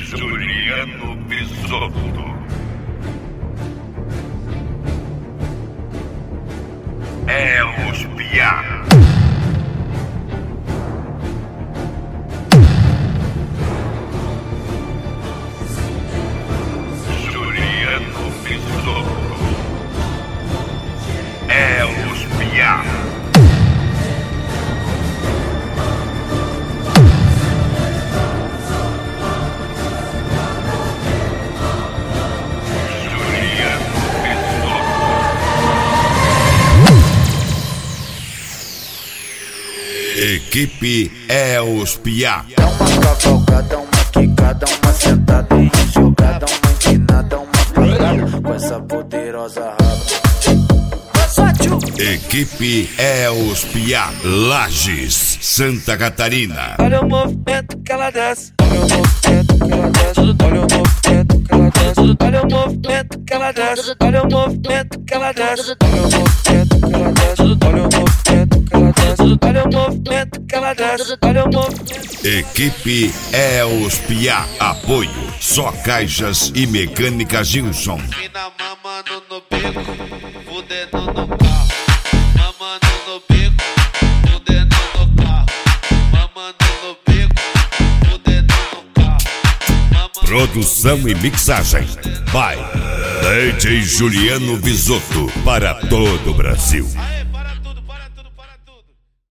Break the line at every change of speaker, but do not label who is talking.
Juliano Bisotto. É os piá. Juliano Bisotto. É os piá. Equipe é os piá.
Dá uma cavalgada, uma quicada, uma sentada e jogada, uma empinada, uma parada com essa poderosa raba.
Equipe é os piá. Lages, Santa Catarina.
Olha o movimento que ela desce. Olha o movimento que ela desce. Olha o movimento que ela desce. Olha o movimento que ela desce. Olha o movimento que ela desce. Olha o movimento que ela desce. Olha o movimento que ela desce. Olha o movimento que ela desce. Olha o movimento.
Equipe é os piá. Apoio Só Caixas e Mecânica Gilson.
Mina mamando no bico, fudendo no carro. Mamando no bico, fudendo no carro. Mamando no bico, fudendo no carro.
Produção e mixagem by DJ Juliano Bisotto para todo o Brasil.